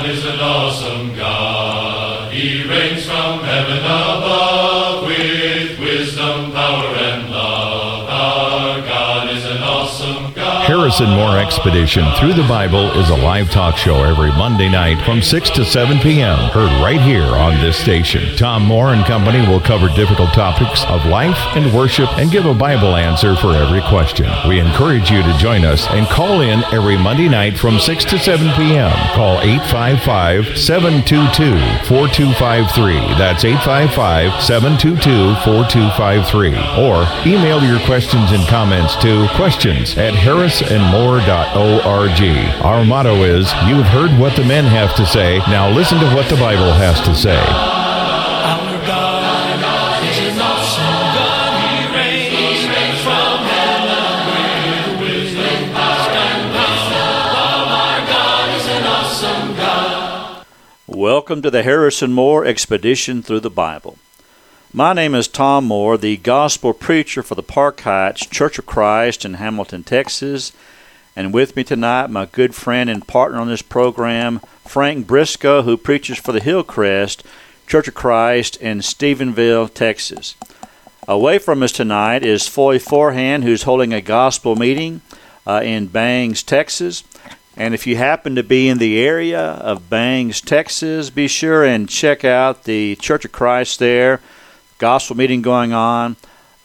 God is an awesome God. He reigns from heaven above with wisdom, power, and love. Our God is an awesome God. Harrison Moore Expedition Through the Bible is a live talk show every Monday night from 6 to 7 p.m. Heard right here on this station. Tom Moore and Company will cover difficult topics of life and worship and give a Bible answer for every question. We encourage you to join us and call in every Monday night from 6 to 7 p.m. Call 855-722-4253. That's 855-722-4253. Or email your questions and comments to questions@harrisonmore.org. Our motto is, you've heard what the men have to say, now listen to what the Bible has to say. Our God is an awesome God. He reigns from heaven with wisdom, power, and love. Our God is an awesome God. Welcome to the Harrison Moore Expedition Through the Bible. My name is Tom Moore, the gospel preacher for the Park Heights Church of Christ in Hamilton, Texas. And with me tonight, my good friend and partner on this program, Frank Briscoe, who preaches for the Hillcrest Church of Christ in Stephenville, Texas. Away from us tonight is Foy Forehand, who's holding a gospel meeting in Bangs, Texas. And if you happen to be in the area of Bangs, Texas, be sure and check out the Church of Christ there. Gospel meeting going on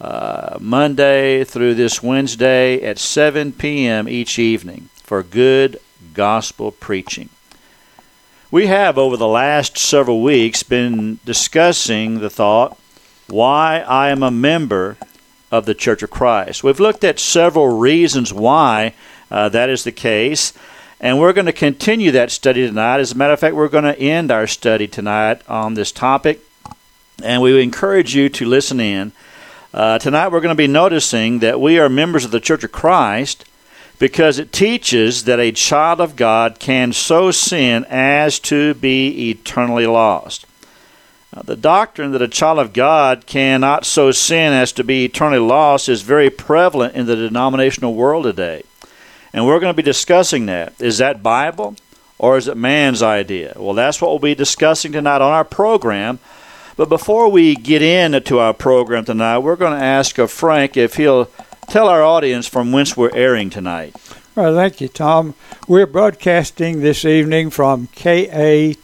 Monday through this Wednesday at 7 p.m. each evening for good gospel preaching. We have, over the last several weeks, been discussing the thought, why I am a member of the Church of Christ. We've looked at several reasons why that is the case, and we're going to continue that study tonight. As a matter of fact, we're going to end our study tonight on this topic, and we encourage you to listen in. Tonight we're going to be noticing that we are members of the Church of Christ because it teaches that a child of God can so sin as to be eternally lost. The doctrine that a child of God cannot so sin as to be eternally lost is very prevalent in the denominational world today. And we're going to be discussing that. Is that Bible or is it man's idea? Well, that's what we'll be discussing tonight on our program. But before we get into our program tonight, we're going to ask Frank if he'll tell our audience from whence we're airing tonight. Well, thank you, Tom. We're broadcasting this evening from KATX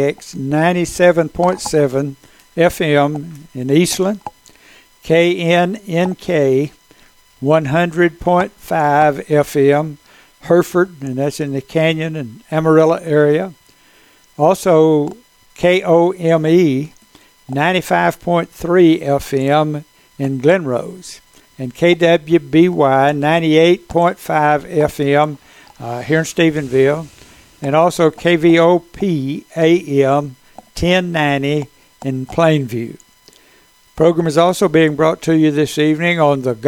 97.7 FM in Eastland, KNNK 100.5 FM, Hereford, and that's in the Canyon and Amarillo area. Also, KOME 95.3 FM in Glenrose, and KWBY 98.5 FM here in Stephenville, and also KVOP AM 1090 in Plainview. The program is also being brought to you this evening on the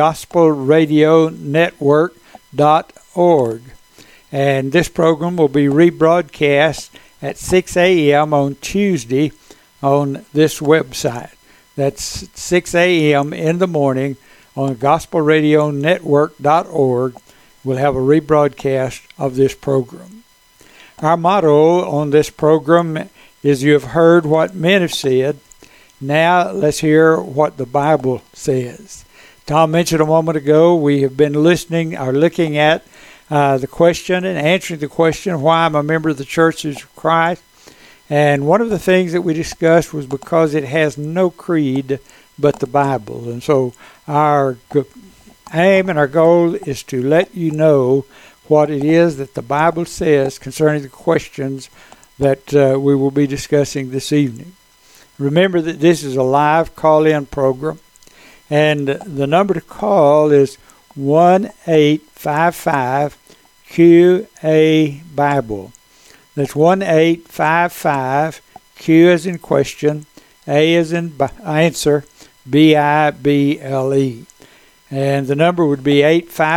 GospelRadioNetwork.org, and this program will be rebroadcast at 6 a.m. on Tuesday on this website. That's 6 a.m. in the morning on GospelRadioNetwork.org. We'll have a rebroadcast of this program. Our motto on this program is, you have heard what men have said. Now let's hear what the Bible says. Tom mentioned a moment ago, we have been looking at the question and answering the question, why I'm a member of the Church of Christ. And one of the things that we discussed was because it has no creed but the Bible. And so our aim and our goal is to let you know what it is that the Bible says concerning the questions that we will be discussing this evening. Remember that this is a live call-in program, and the number to call is 1-855-QA-BIBLE. That's 1-855, Q as in question, A as in answer, BIBLE. And the number would be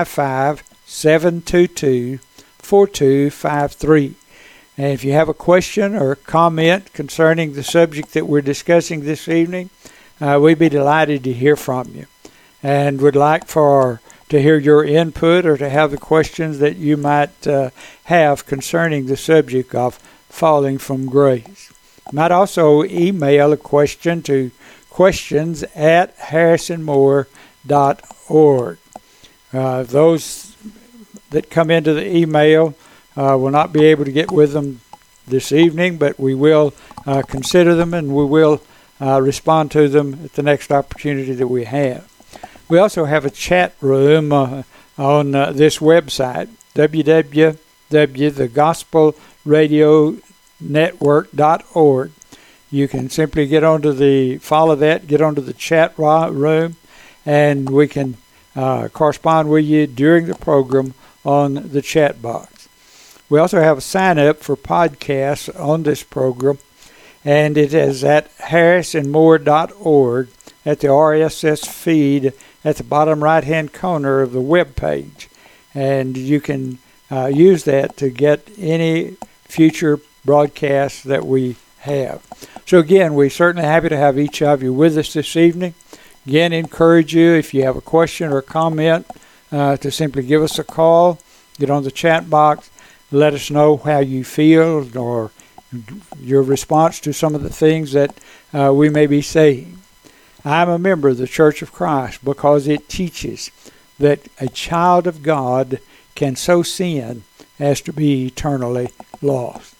855-722-4253. And if you have a question or a comment concerning the subject that we're discussing this evening, we'd be delighted to hear from you. And would like to hear your input or to have the questions that you might have concerning the subject of falling from grace. You might also email a question to questions@harrisonmoore.org. Those that come into the email will not be able to get with them this evening, but we will consider them and we will respond to them at the next opportunity that we have. We also have a chat room on this website, www.thegospelradionetwork.org. You can simply get onto the chat room, and we can correspond with you during the program on the chat box. We also have a sign up for podcasts on this program, and it is at harrisonmoore.org at the RSS feed at the bottom right-hand corner of the web page. And you can use that to get any future broadcasts that we have. So again, we're certainly happy to have each of you with us this evening. Again, encourage you, if you have a question or a comment, to simply give us a call, get on the chat box, let us know how you feel or your response to some of the things that we may be saying. I'm a member of the Church of Christ because it teaches that a child of God can so sin as to be eternally lost.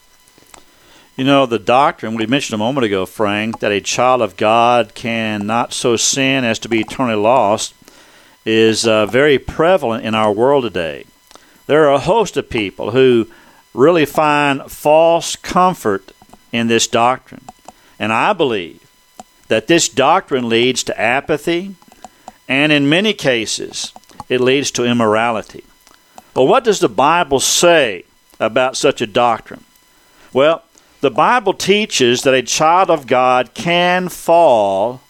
You know, the doctrine we mentioned a moment ago, Frank, that a child of God can not so sin as to be eternally lost is very prevalent in our world today. There are a host of people who really find false comfort in this doctrine. And I believe that this doctrine leads to apathy, and in many cases, it leads to immorality. Well, what does the Bible say about such a doctrine? Well, the Bible teaches that a child of God can fall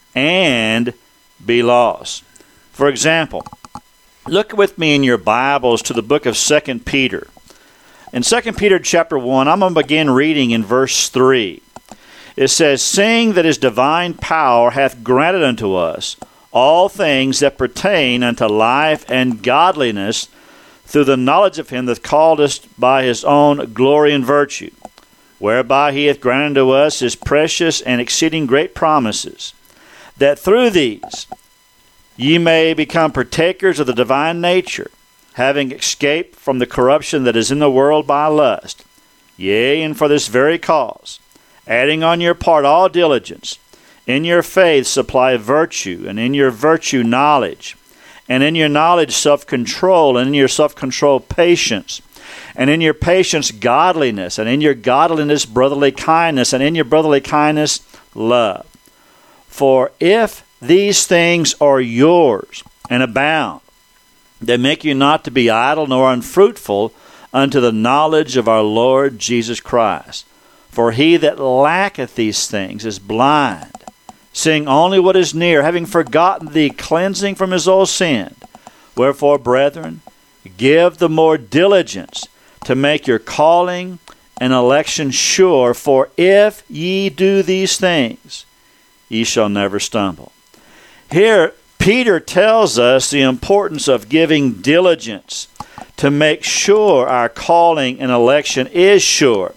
and be lost. For example, look with me in your Bibles to the book of 2 Peter. In 2 Peter chapter 1, I'm going to begin reading in verse 3. It says, "Seeing that his divine power hath granted unto us all things that pertain unto life and godliness through the knowledge of him that called us by his own glory and virtue, whereby he hath granted unto us his precious and exceeding great promises, that through these ye may become partakers of the divine nature, having escaped from the corruption that is in the world by lust. Yea, and for this very cause, adding on your part all diligence, in your faith supply virtue, and in your virtue knowledge, and in your knowledge self-control, and in your self-control patience, and in your patience godliness, and in your godliness brotherly kindness, and in your brotherly kindness love. For if these things are yours, and abound, they make you not to be idle nor unfruitful unto the knowledge of our Lord Jesus Christ. For he that lacketh these things is blind, seeing only what is near, having forgotten the cleansing from his old sin. Wherefore, brethren, give the more diligence to make your calling and election sure, for if ye do these things, ye shall never stumble." Here, Peter tells us the importance of giving diligence to make sure our calling and election is sure.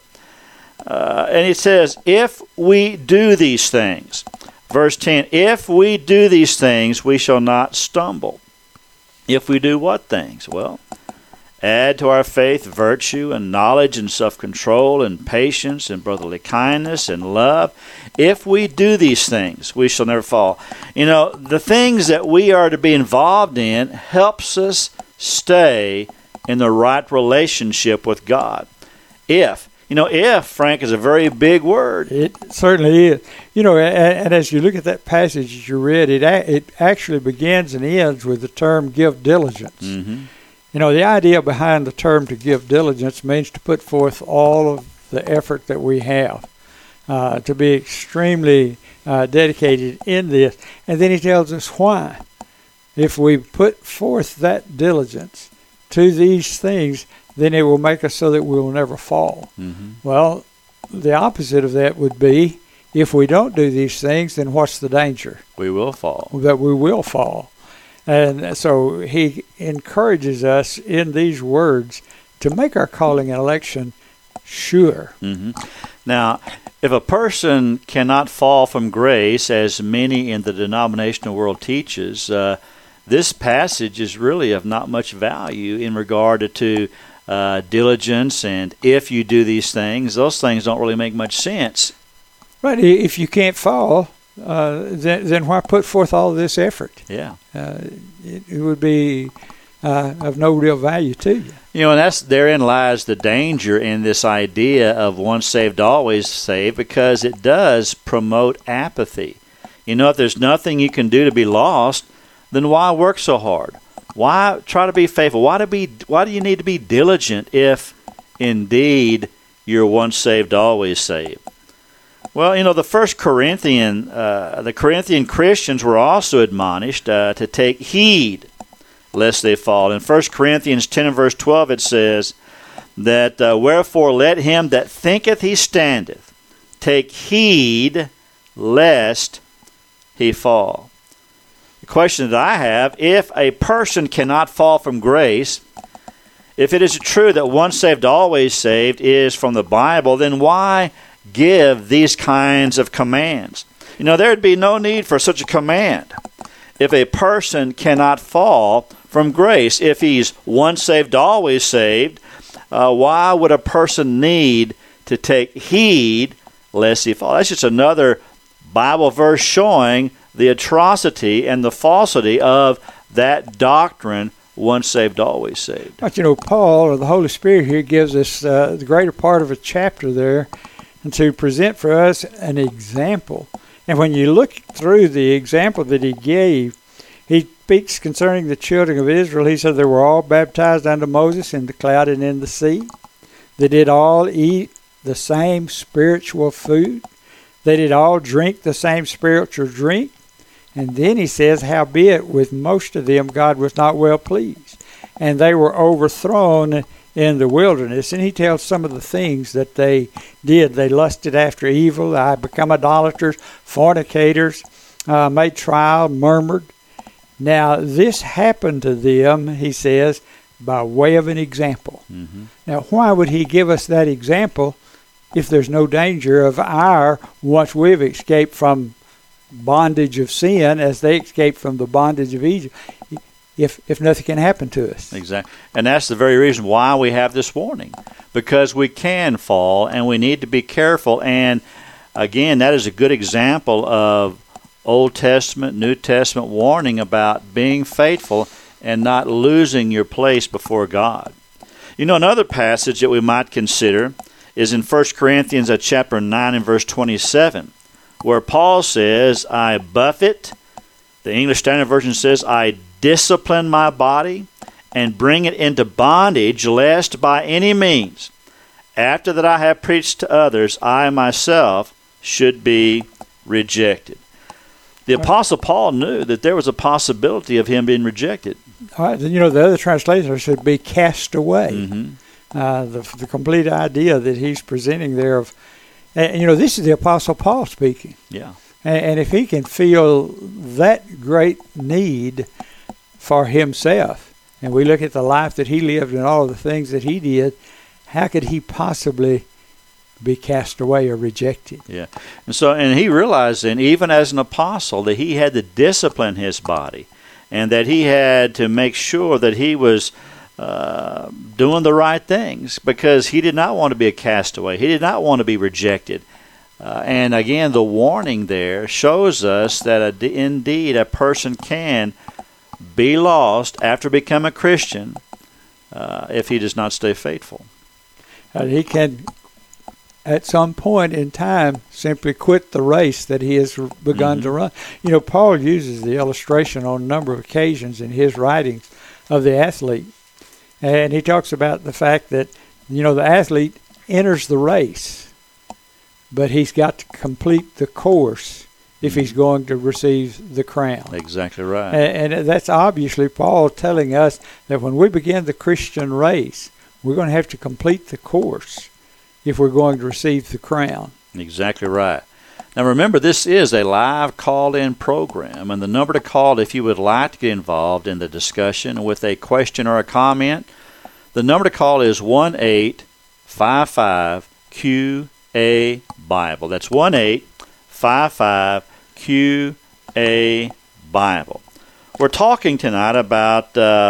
And it says, if we do these things, verse 10, if we do these things, we shall not stumble. If we do what things? Well, add to our faith virtue and knowledge and self-control and patience and brotherly kindness and love. If we do these things, we shall never fall. You know, the things that we are to be involved in helps us stay in the right relationship with God. If, Frank, is a very big word. It certainly is. And as you look at that passage you read, it actually begins and ends with the term give diligence. Mm-hmm. The idea behind the term to give diligence means to put forth all of the effort that we have, to be extremely dedicated in this. And then he tells us why. If we put forth that diligence to these things, then it will make us so that we will never fall. Mm-hmm. Well, the opposite of that would be, if we don't do these things, then what's the danger? We will fall. That we will fall. And so he encourages us in these words to make our calling and election sure. Now, if a person cannot fall from grace, as many in the denominational world teaches, this passage is really of not much value in regard to diligence, and if you do these things, those things don't really make much sense. Right. If you can't fall, then why put forth all this effort? Yeah. It would be of no real value to you. You know, and therein lies the danger in this idea of once saved, always saved, because it does promote apathy. You know, if there's nothing you can do to be lost, then why work so hard? Why try to be faithful? Why do you need to be diligent if indeed you're once saved, always saved? Well, you know, the Corinthian Christians were also admonished to take heed lest they fall. In 1 Corinthians 10 and verse 12 it says that, wherefore let him that thinketh he standeth take heed lest he fall. The question that I have, if a person cannot fall from grace, if it is true that once saved, always saved is from the Bible, then why give these kinds of commands? You know, there would be no need for such a command if a person cannot fall from grace. If he's once saved, always saved, why would a person need to take heed lest he fall? That's just another Bible verse showing the atrocity and the falsity of that doctrine, once saved, always saved. But you know, Paul, or the Holy Spirit here, gives us the greater part of a chapter there, and to present for us an example. And when you look through the example that he gave, he speaks concerning the children of Israel. He said they were all baptized unto Moses in the cloud and in the sea. They did all eat the same spiritual food. They did all drink the same spiritual drink. And then he says, howbeit with most of them God was not well pleased, and they were overthrown in the wilderness. And he tells some of the things that they did. They lusted after evil, they become idolaters, fornicators, made trial, murmured. Now this happened to them, he says, by way of an example. Now why would he give us that example if there's no danger of once we've escaped from bondage of sin as they escaped from the bondage of Egypt, if nothing can happen to us? Exactly. And that's the very reason why we have this warning, because we can fall and we need to be careful. And again, that is a good example of Old Testament, New Testament warning about being faithful and not losing your place before God. You know, another passage that we might consider is in 1 Corinthians chapter 9 and verse 27, where Paul says, I buffet, the English Standard Version says, I discipline my body and bring it into bondage, lest by any means, after that I have preached to others, I myself should be rejected. The Apostle Paul knew that there was a possibility of him being rejected. All right, you know, the other translation should be cast away. The complete idea that he's presenting there of, and you know, this is the Apostle Paul speaking. Yeah. And if he can feel that great need for himself, and we look at the life that he lived and all the things that he did, how could he possibly be cast away or rejected? Yeah. And he realized then, even as an apostle, that he had to discipline his body, and that he had to make sure that he was doing the right things, because he did not want to be a castaway. He did not want to be rejected. And again, the warning there shows us that indeed a person can be lost after becoming a Christian if he does not stay faithful. He can, at some point in time, simply quit the race that he has begun to run. You know, Paul uses the illustration on a number of occasions in his writings of the athlete. And he talks about the fact that, you know, the athlete enters the race, but he's got to complete the course if he's going to receive the crown. Exactly right. And that's obviously Paul telling us that when we begin the Christian race, we're going to have to complete the course if we're going to receive the crown. Exactly right. Now remember, this is a live call-in program, and the number to call if you would like to get involved in the discussion with a question or a comment, the number to call is 1-8 1-855-QA Bible. That's 1-855-QA Bible. We're talking tonight about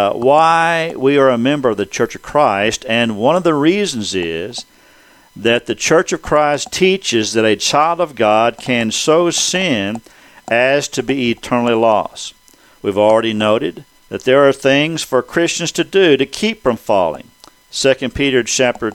why we are a member of the Church of Christ, and one of the reasons is that the Church of Christ teaches that a child of God can so sin as to be eternally lost. We've already noted that there are things for Christians to do to keep from falling. 2 Peter chapter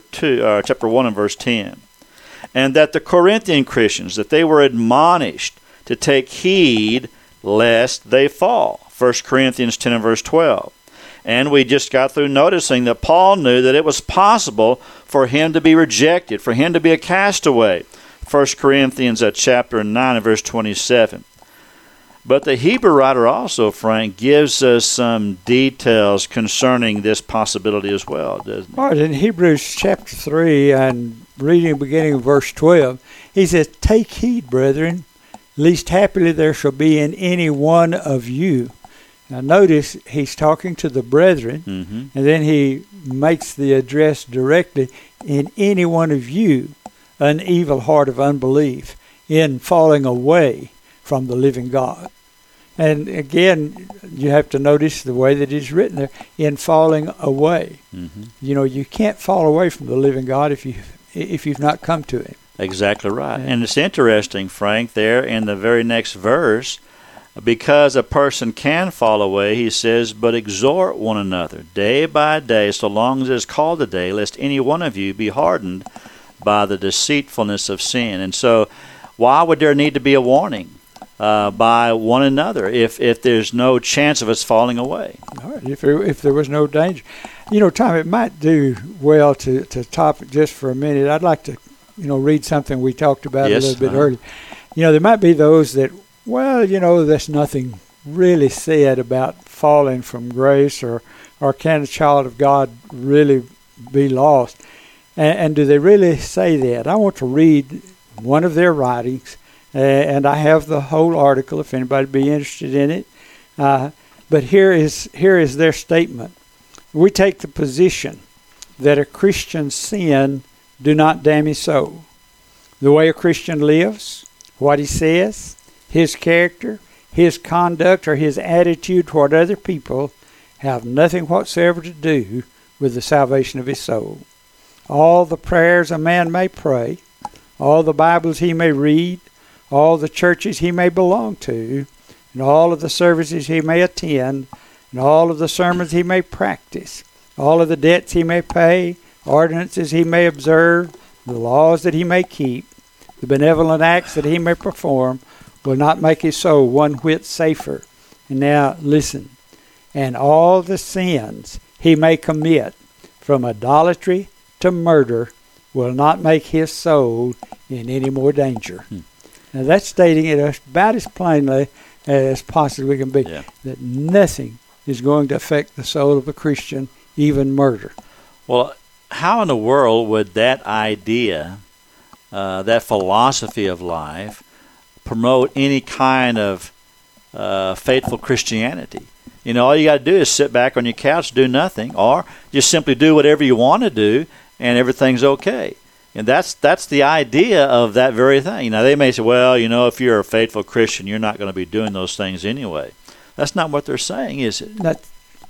1 and verse 10. And that the Corinthian Christians, that they were admonished to take heed lest they fall. 1 Corinthians 10 and verse 12. And we just got through noticing that Paul knew that it was possible for him to be rejected, for him to be a castaway. 1 Corinthians chapter 9 and verse 27. But the Hebrew writer also, Frank, gives us some details concerning this possibility as well, doesn't he? Right, in Hebrews chapter 3 and reading beginning of verse 12, he says, "Take heed, brethren, lest happily there shall be in any one of you." Now notice he's talking to the brethren, and then he makes the address directly, "in any one of you an evil heart of unbelief, in falling away from the living God." And again, you have to notice the way that it's written there, in falling away. You know, you can't fall away from the living God if you've not come to him. Exactly right. And it's interesting, Frank, there in the very next verse, because a person can fall away, he says, "But exhort one another day by day, so long as it is called a day, lest any one of you be hardened by the deceitfulness of sin." And so why would there need to be a warning by one another if there's no chance of us falling away? All right, if there was no danger. You know, Tom, it might do well to top it just for a minute. I'd like to, read something we talked about a little bit earlier. There might be those that, well, there's nothing really said about falling from grace, or can a child of God really be lost? And do they really say that? I want to read one of their writings, and I have the whole article if anybody be interested in it. But here is their statement. We take the position that a Christian's sin do not damn his soul. The way a Christian lives, what he says, his character, his conduct, or his attitude toward other people have nothing whatsoever to do with the salvation of his soul. All the prayers a man may pray, all the Bibles he may read, all the churches he may belong to, and all of the services he may attend, and all of the sermons he may practice, all of the debts he may pay, ordinances he may observe, the laws that he may keep, the benevolent acts that he may perform, will not make his soul one whit safer. And now listen. And all the sins he may commit, from idolatry to murder, will not make his soul in any more danger. Now that's stating it about as plainly as possibly can be, that nothing is going to affect the soul of a Christian, even murder. Well, how in the world would that idea, that philosophy of life, promote any kind of faithful Christianity? All you got to do is sit back on your couch, do nothing, or just simply do whatever you want to do, and everything's okay. And that's the idea of that very thing. They may say, well, if you're a faithful Christian, you're not going to be doing those things anyway. That's not what they're saying, is it? That's,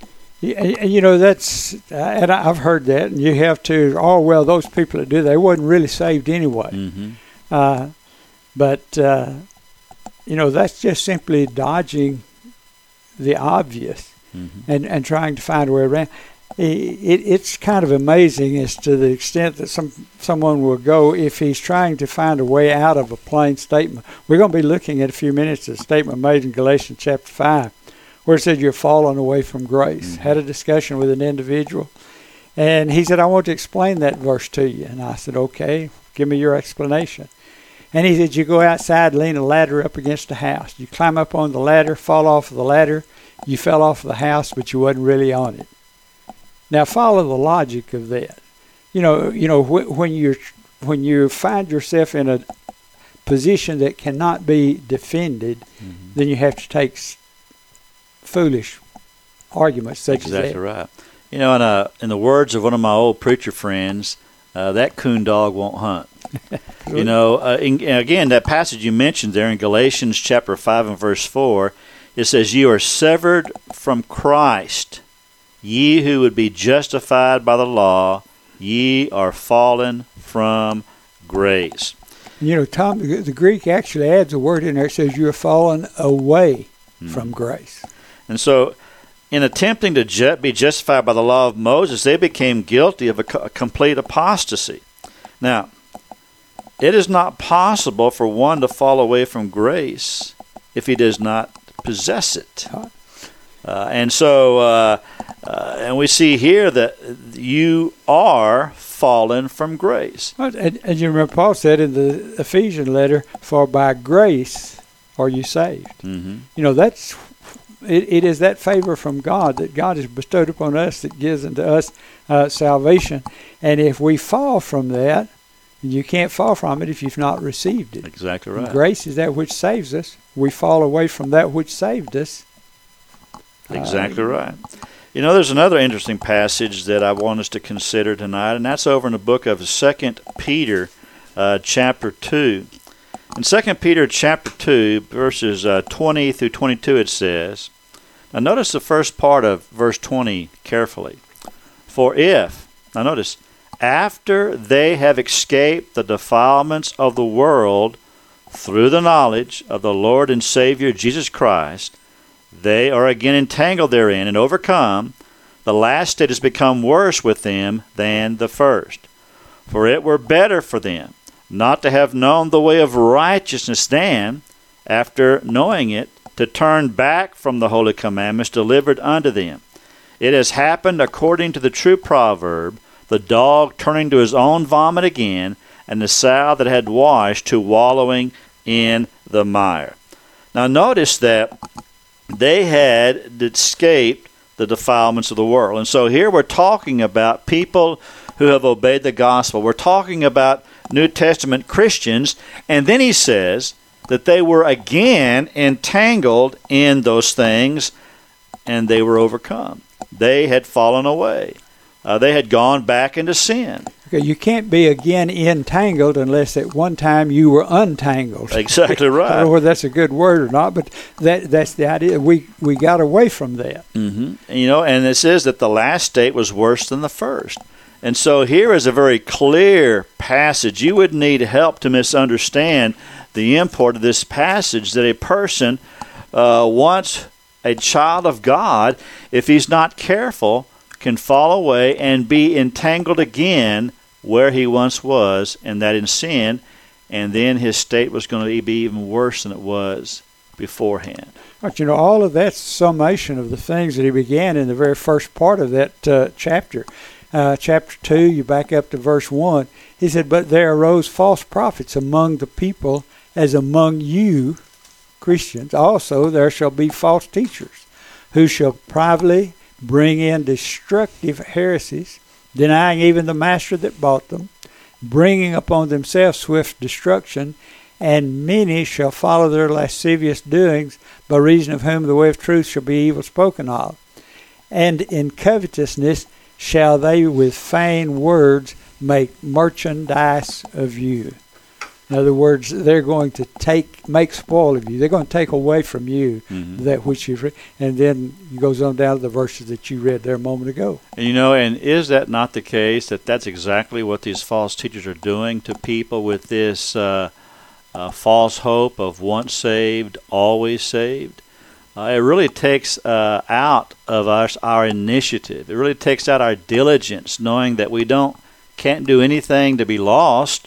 and I've heard that, and you have too. Oh, well, those people that do, they wasn't really saved anyway. But that's just simply dodging the obvious and trying to find a way around. It's kind of amazing as to the extent that someone will go if he's trying to find a way out of a plain statement. We're going to be looking at a few minutes at a statement made in Galatians chapter 5, where it said you're falling away from grace. Had a discussion with an individual, and he said, I want to explain that verse to you. And I said, okay, give me your explanation. And he said, you go outside, lean a ladder up against a house. You climb up on the ladder, fall off of the ladder. You fell off of the house, but you wasn't really on it. Now follow the logic of that. When you find yourself in a position that cannot be defended, then you have to take foolish arguments such as that. Exactly right. In the words of one of my old preacher friends, that coon dog won't hunt. You know, again, that passage you mentioned there in Galatians chapter 5 and verse 4, it says, "You are severed from Christ, ye who would be justified by the law, ye are fallen from grace." You know, Tom, the Greek actually adds a word in there that says you are fallen away from grace. And so, in attempting to be justified by the law of Moses, they became guilty of a complete apostasy. Now, it is not possible for one to fall away from grace if he does not possess it. And we see here that you are fallen from grace. And you remember Paul said in the Ephesian letter, "For by grace are you saved." Mm-hmm. You know, it is that favor from God that God has bestowed upon us that gives unto us salvation. And if we fall from that, you can't fall from it if you've not received it. Exactly right. And grace is that which saves us. We fall away from that which saved us. Exactly right. You know, there's another interesting passage that I want us to consider tonight, and that's over in the book of 2 Peter chapter 2. In 2 Peter chapter 2, verses 20 through 22, it says, now notice the first part of verse 20 carefully. "For if," now notice, "after they have escaped the defilements of the world through the knowledge of the Lord and Savior Jesus Christ, they are again entangled therein and overcome, the last state has become worse with them than the first. For it were better for them not to have known the way of righteousness than, after knowing it, to turn back from the holy commandments delivered unto them. It has happened according to the true proverb, the dog turning to his own vomit again, and the sow that had washed to wallowing in the mire." Now notice that they had escaped the defilements of the world. And so here we're talking about people who have obeyed the gospel. We're talking about New Testament Christians. And then he says that they were again entangled in those things and they were overcome. They had fallen away. They had gone back into sin. Okay, you can't be again entangled unless at one time you were untangled. Exactly right. I don't know whether that's a good word or not, but that's the idea. We got away from that. Mm-hmm. You know, and it says that the last state was worse than the first. And so here is a very clear passage. You would need help to misunderstand the import of this passage, that a person, once a child of God, if he's not careful, can fall away and be entangled again where he once was, and that in sin, and then his state was going to be even worse than it was beforehand. But you know, all of that's summation of the things that he began in the very first part of that chapter. Chapter 2, you back up to verse 1. He said, "But there arose false prophets among the people, as among you, Christians. Also there shall be false teachers, who shall privately bring in destructive heresies, denying even the master that bought them, bringing upon themselves swift destruction, and many shall follow their lascivious doings, by reason of whom the way of truth shall be evil spoken of. And in covetousness shall they with vain words make merchandise of you." In other words, they're going to make spoil of you. They're going to take away from you that which you've read. And then he goes on down to the verses that you read there a moment ago. And you know, and is that not the case, that that's exactly what these false teachers are doing to people with this false hope of once saved, always saved? It really takes out of us our initiative. It really takes out our diligence, knowing that we can't do anything to be lost.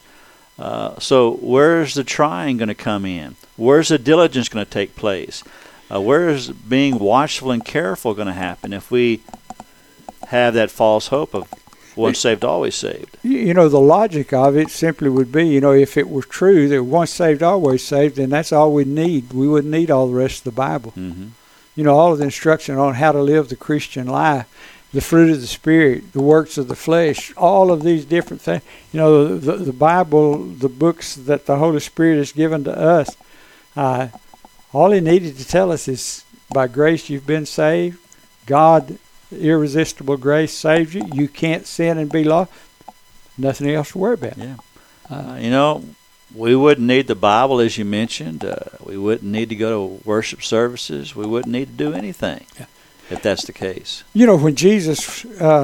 So where's the trying going to come in? Where's the diligence going to take place? Where's being watchful and careful going to happen if we have that false hope of once saved, always saved? You know, the logic of it simply would be, you know, if it were true that once saved, always saved, then that's all we need. We wouldn't need all the rest of the Bible. Mm-hmm. You know, all of the instruction on how to live the Christian life, the fruit of the Spirit, the works of the flesh, all of these different things. You know, the Bible, the books that the Holy Spirit has given to us, all he needed to tell us is, by grace you've been saved. God, irresistible grace, saves you. You can't sin and be lost. nothing else to worry about. Yeah. We wouldn't need the Bible, as you mentioned. We wouldn't need to go to worship services. We wouldn't need to do anything if that's the case. When Jesus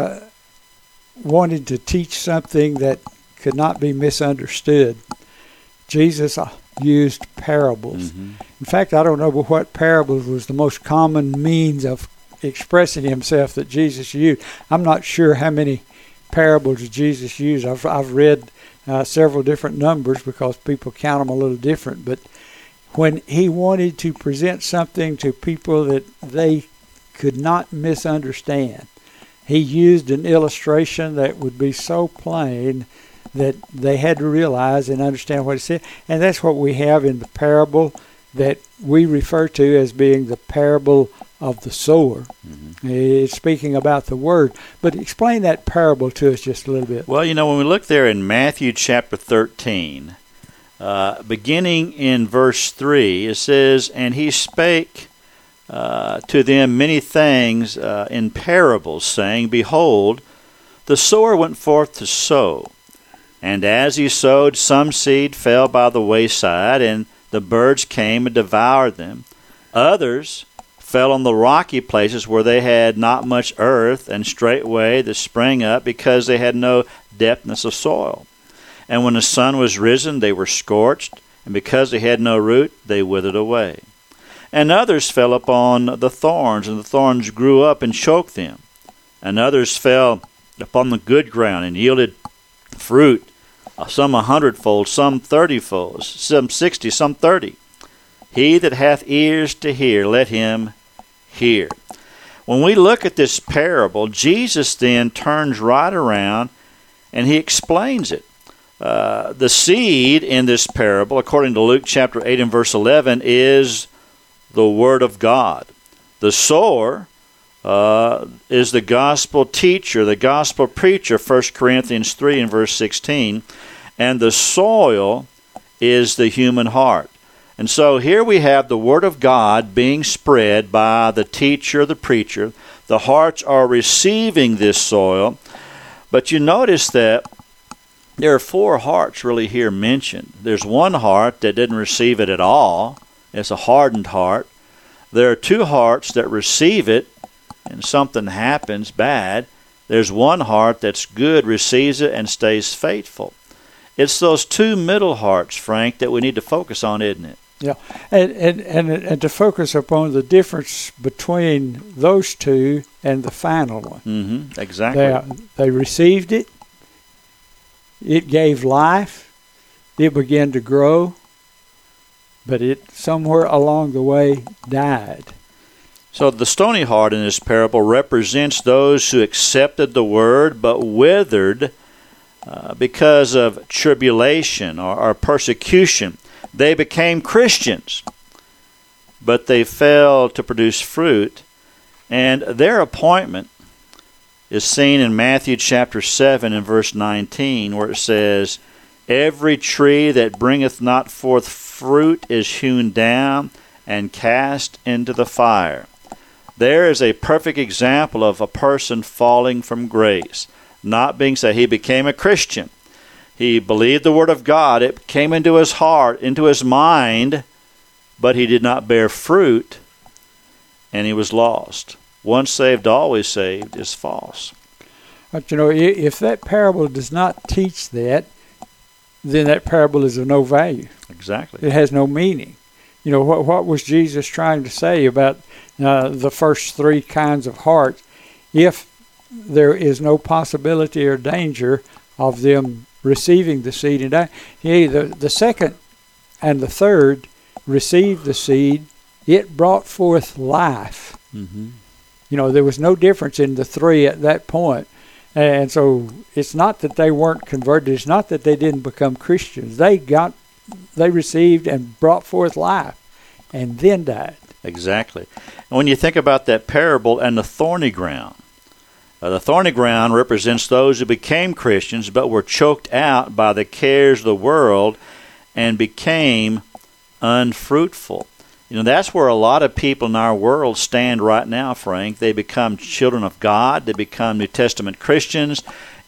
wanted to teach something that could not be misunderstood, Jesus used parables. Mm-hmm. In fact, I don't know what parables was the most common means of expressing himself that Jesus used. I'm not sure how many parables Jesus used. I've read several different numbers because people count them a little different. But when he wanted to present something to people that they could not misunderstand, he used an illustration that would be so plain that they had to realize and understand what he said. And that's what we have in the parable that we refer to as being the parable of the sower. Mm-hmm. It's speaking about the word. But explain that parable to us just a little bit. Well, when we look there in Matthew chapter 13, beginning in verse 3, it says, "And he spake to them many things in parables, saying, Behold, the sower went forth to sow. And as he sowed, some seed fell by the wayside, and the birds came and devoured them. Others fell on the rocky places where they had not much earth, and straightway they sprang up, because they had no depthness of soil. And when the sun was risen, they were scorched, and because they had no root, they withered away. And others fell upon the thorns, and the thorns grew up and choked them. And others fell upon the good ground, and yielded fruit, some 100-fold, some 30-fold, some 60, some 30. He that hath ears to hear, let him hear." When we look at this parable, Jesus then turns right around and he explains it. The seed in this parable, according to Luke chapter 8 and verse 11, is the Word of God. The sower is the gospel teacher, the gospel preacher, 1 Corinthians 3 and verse 16. And the soil is the human heart. And so here we have the Word of God being spread by the teacher, the preacher. The hearts are receiving this soil. But you notice that there are 4 hearts really here mentioned. There's one heart that didn't receive it at all. It's a hardened heart. There are 2 hearts that receive it, and something happens bad. There's one heart that's good, receives it, and stays faithful. It's those 2 middle hearts, Frank, that we need to focus on, isn't it? Yeah, and to focus upon the difference between those 2 and the final one. Mm-hmm, exactly. They received it. It gave life. It began to grow. But it somewhere along the way died. So the stony heart in this parable represents those who accepted the word but withered because of tribulation or persecution. They became Christians, but they failed to produce fruit. And their appointment is seen in Matthew chapter 7 and verse 19, where it says, "Every tree that bringeth not forth fruit is hewn down and cast into the fire." There is a perfect example of a person falling from grace, not being saved. He became a Christian. He believed the Word of God. It came into his heart, into his mind, but he did not bear fruit, and he was lost. Once saved, always saved is false. But if that parable does not teach that, then that parable is of no value. Exactly. It has no meaning. What was Jesus trying to say about the first 3 kinds of hearts? If there is no possibility or danger of them receiving the seed and dying, the second and the third received the seed. It brought forth life. Mm-hmm. There was no difference in the 3 at that point. And so it's not that they weren't converted. It's not that they didn't become Christians. They received and brought forth life and then died. Exactly. And when you think about that parable and the thorny ground, the thorny ground represents those who became Christians but were choked out by the cares of the world and became unfruitful. That's where a lot of people in our world stand right now, Frank. They become children of God. They become New Testament Christians,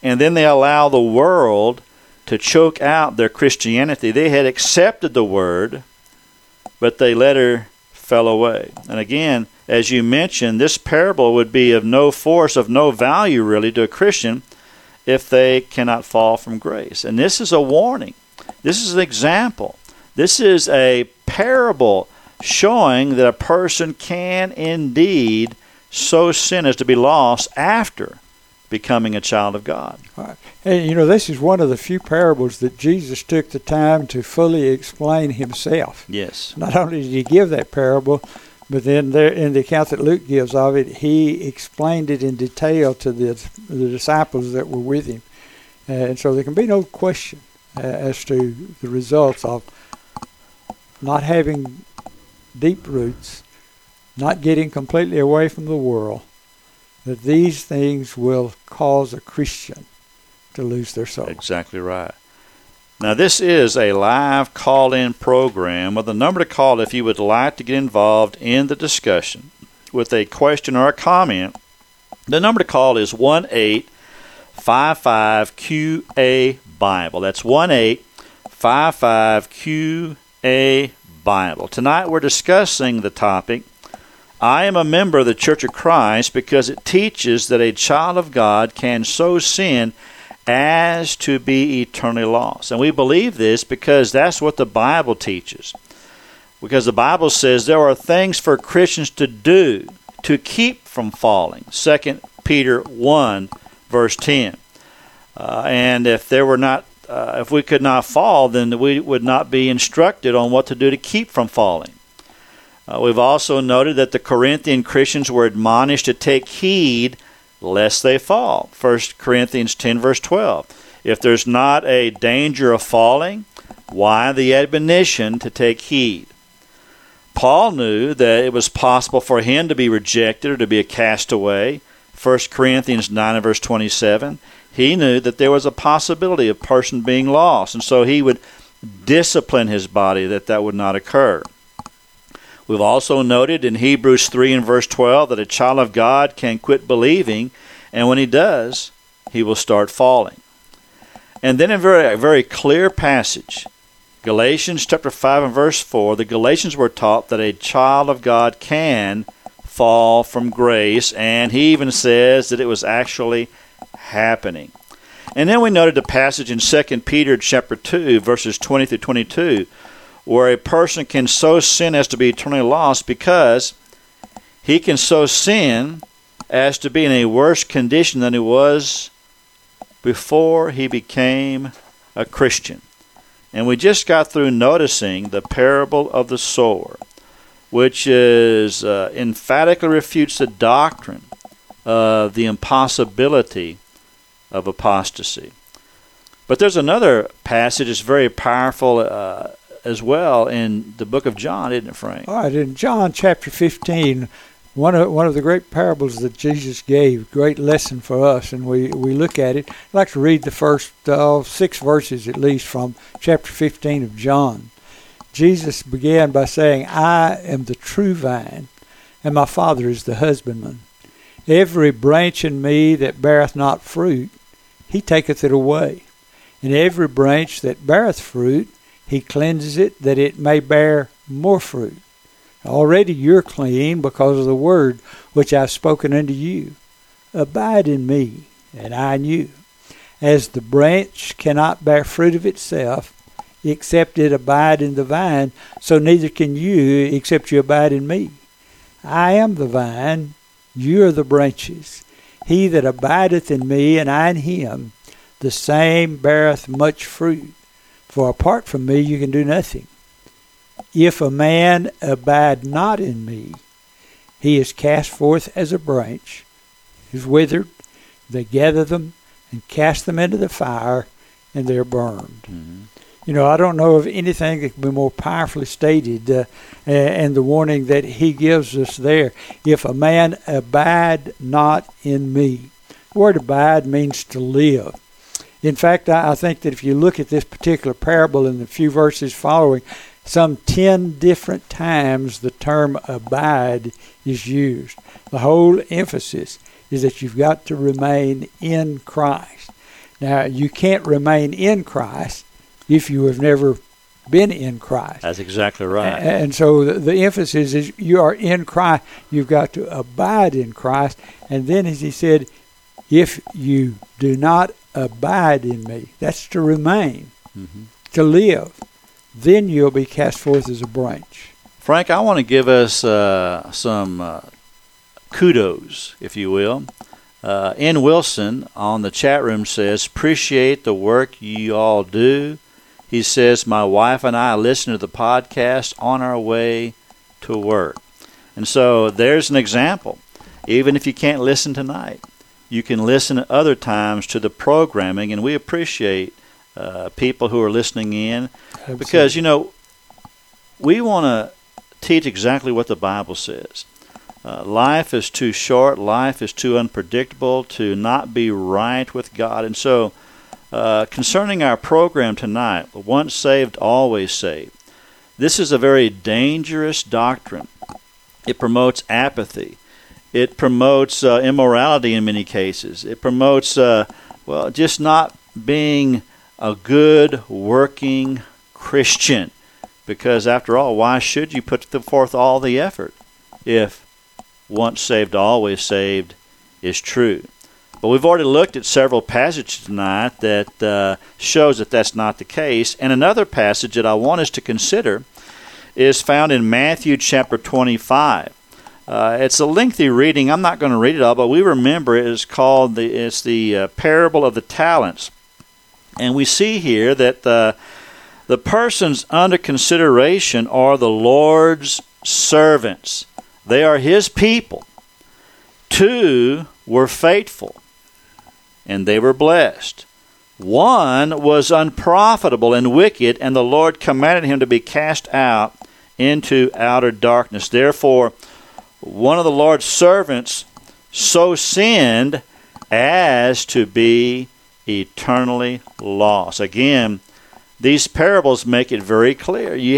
and then they allow the world to choke out their Christianity. They had accepted the Word, but they later fell away. And again, as you mentioned, this parable would be of no force, of no value really to a Christian if they cannot fall from grace. And this is a warning. This is an example. This is a parable showing that a person can indeed so sin as to be lost after becoming a child of God. Right. And this is one of the few parables that Jesus took the time to fully explain himself. Yes. Not only did he give that parable, but then there in the account that Luke gives of it, he explained it in detail to the disciples that were with him. And so there can be no question as to the results of not having deep roots, not getting completely away from the world, that these things will cause a Christian to lose their soul. Exactly right. Now, this is a live call-in program with a number to call if you would like to get involved in the discussion with a question or a comment. The number to call is 1-855-QA-BIBLE. That's 1-855-QA-BIBLE. Tonight we're discussing the topic, I am a member of the Church of Christ, because it teaches that a child of God can so sin as to be eternally lost. And we believe this because that's what the Bible teaches. Because the Bible says there are things for Christians to do to keep from falling. 2 Peter 1, verse 10. And if we could not fall, then we would not be instructed on what to do to keep from falling. We've also noted that the Corinthian Christians were admonished to take heed lest they fall. 1 Corinthians 10, verse 12. If there's not a danger of falling, why the admonition to take heed? Paul knew that it was possible for him to be rejected or to be a castaway. 1 Corinthians 9, verse 27. He knew that there was a possibility of a person being lost, and so he would discipline his body that would not occur. We've also noted in Hebrews 3 and verse 12 that a child of God can quit believing, and when he does, he will start falling. And then in a very clear passage, Galatians chapter 5 and verse 4, the Galatians were taught that a child of God can fall from grace, and he even says that it was actually happening. And then we noted the passage in 2 Peter chapter 2, verses 20 through 22, where a person can so sin as to be eternally lost because he can so sin as to be in a worse condition than he was before he became a Christian. And we just got through noticing the parable of the sower, which is emphatically refutes the doctrine of the impossibility of apostasy. But there's another passage that's very powerful as well in the book of John, isn't it, Frank? All right, in John chapter 15, one of the great parables that Jesus gave, great lesson for us, and we look at it. I'd like to read the first 6 verses at least from chapter 15 of John. Jesus began by saying, I am the true vine, and my Father is the husbandman. Every branch in me that beareth not fruit, he taketh it away. And every branch that beareth fruit, he cleanses it, that it may bear more fruit. Already you're clean because of the word which I've spoken unto you. Abide in me, and I in you. As the branch cannot bear fruit of itself, except it abide in the vine, so neither can you, except you abide in me. I am the vine, you are the branches. He that abideth in me, and I in him, the same beareth much fruit. For apart from me you can do nothing. If a man abide not in me, he is cast forth as a branch, is withered. They gather them and cast them into the fire, and they're burned. Mm-hmm. I don't know of anything that can be more powerfully stated, and the warning that he gives us there. If a man abide not in me. The word abide means to live. In fact, I think that if you look at this particular parable in the few verses following, some 10 different times the term abide is used. The whole emphasis is that you've got to remain in Christ. Now, you can't remain in Christ if you have never been in Christ. That's exactly right. And so the emphasis is you are in Christ. You've got to abide in Christ. And then, as he said, if you do not abide in me, that's to remain, to live, then you'll be cast forth as a branch. Frank, I want to give us some kudos, if you will. N. Wilson on the chat room says, appreciate the work you all do. He says, my wife and I listen to the podcast on our way to work. And so there's an example. Even if you can't listen tonight, you can listen at other times to the programming, and we appreciate people who are listening in. Absolutely. Because, we want to teach exactly what the Bible says. Life is too short, life is too unpredictable to not be right with God. And so, concerning our program tonight, once saved, always saved, this is a very dangerous doctrine. It promotes apathy. It promotes immorality in many cases. It promotes, just not being a good, working Christian. Because after all, why should you put forth all the effort if once saved, always saved is true? But we've already looked at several passages tonight that shows that that's not the case. And another passage that I want us to consider is found in Matthew chapter 25. It's a lengthy reading. I'm not going to read it all, but we remember it is called the parable of the talents. And we see here that the persons under consideration are the Lord's servants. They are His people. 2 were faithful, and they were blessed. 1 was unprofitable and wicked, and the Lord commanded him to be cast out into outer darkness. Therefore, one of the Lord's servants so sinned as to be eternally lost. Again, these parables make it very clear. You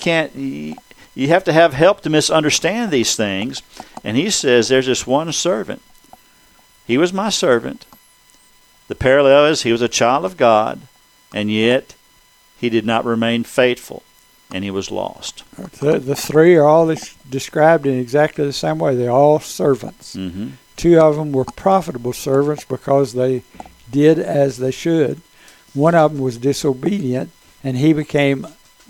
have to have help to misunderstand these things. And he says there's this one servant. He was my servant. The parallel is he was a child of God, and yet he did not remain faithful, and he was lost. The 3 are all described in exactly the same way. They're all servants. 2 of them were profitable servants because they did as they should. 1 of them was disobedient, and he became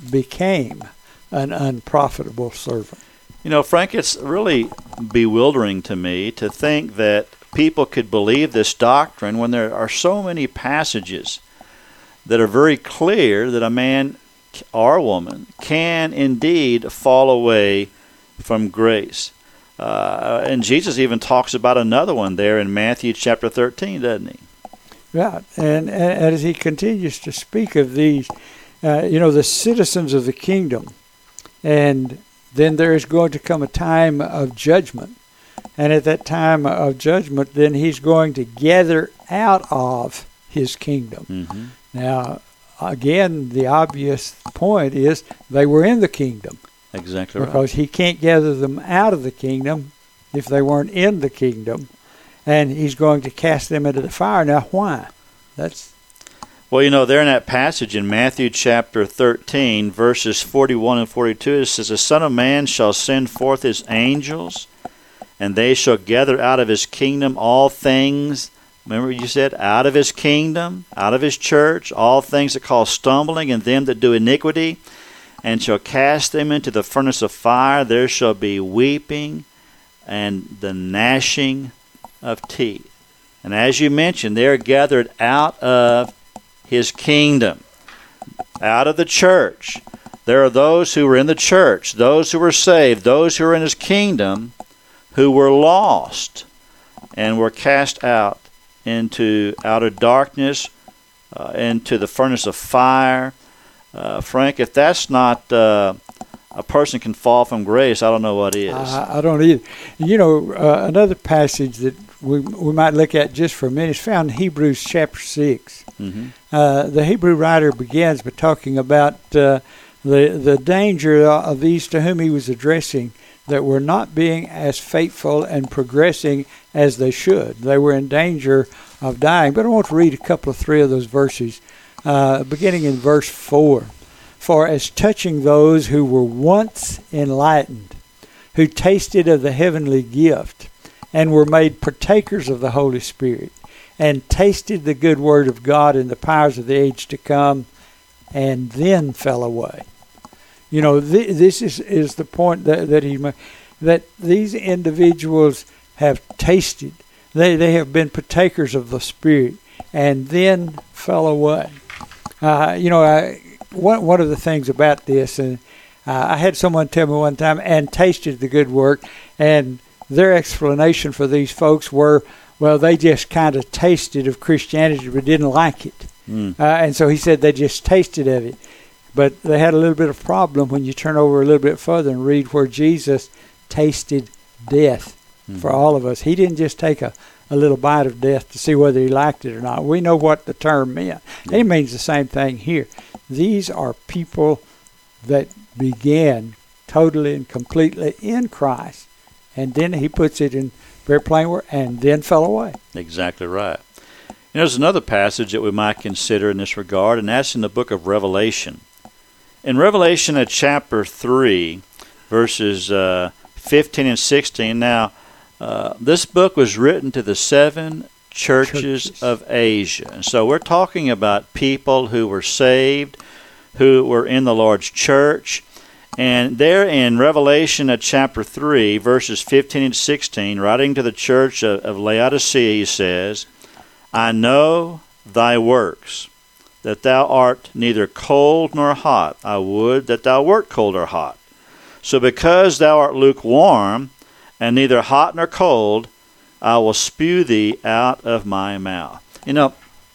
an unprofitable servant. Frank, it's really bewildering to me to think that people could believe this doctrine when there are so many passages that are very clear that a man or a woman can indeed fall away from grace. And Jesus even talks about another one there in Matthew chapter 13, doesn't he? Right. And as he continues to speak of these, the citizens of the kingdom, and then there is going to come a time of judgment. And at that time of judgment, then he's going to gather out of his kingdom. Now, again, the obvious point is they were in the kingdom. Exactly right. Because he can't gather them out of the kingdom if they weren't in the kingdom. And he's going to cast them into the fire. Now, why? Well, there in that passage in Matthew chapter 13, verses 41 and 42, it says, the Son of Man shall send forth his angels, and they shall gather out of his kingdom all things. Remember you said, out of his kingdom, out of his church, all things that cause stumbling, and them that do iniquity, and shall cast them into the furnace of fire. There shall be weeping and the gnashing of teeth. And as you mentioned, they are gathered out of his kingdom, out of the church. There are those who were in the church, those who were saved, those who were in his kingdom, who were lost and were cast out into outer darkness, into the furnace of fire. Frank, if that's not a person can fall from grace, I don't know what is. I don't either. Another passage that we might look at just for a minute is found in Hebrews chapter 6. The Hebrew writer begins by talking about the danger of these to whom he was addressing, that were not being as faithful and progressing as they should. They were in danger of dying. But I want to read a couple of 3 of those verses, beginning in verse 4. For as touching those who were once enlightened, who tasted of the heavenly gift, and were made partakers of the Holy Spirit, and tasted the good word of God and the powers of the age to come, and then fell away. You know, this is the point that he made, that these individuals have tasted. They have been partakers of the Spirit, and then fell away. One of the things about this, and I had someone tell me one time, and tasted the good work, and their explanation for these folks were, well, they just kind of tasted of Christianity but didn't like it. And so he said they just tasted of it. But they had a little bit of problem when you turn over a little bit further and read where Jesus tasted death for all of us. He didn't just take a little bite of death to see whether he liked it or not. We know what the term meant. It means the same thing here. These are people that began totally and completely in Christ. And then he puts it in very plain word, and then fell away. Exactly right. And there's another passage that we might consider in this regard, and that's in the book of Revelation. In Revelation chapter 3, verses 15 and 16, now, this book was written to the 7 churches of Asia. And so we're talking about people who were saved, who were in the Lord's church. And there in Revelation chapter 3, verses 15 and 16, writing to the church of Laodicea, he says, I know thy works, that thou art neither cold nor hot. I would that thou wert cold or hot. So because thou art lukewarm, and neither hot nor cold, I will spew thee out of my mouth. You know,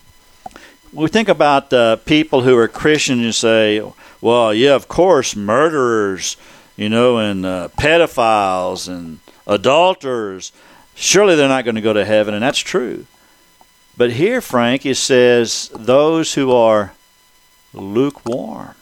we think about people who are Christians and say, well, yeah, of course, murderers, and pedophiles and adulterers, surely they're not going to go to heaven, and that's true. But here, Frank, it says those who are lukewarm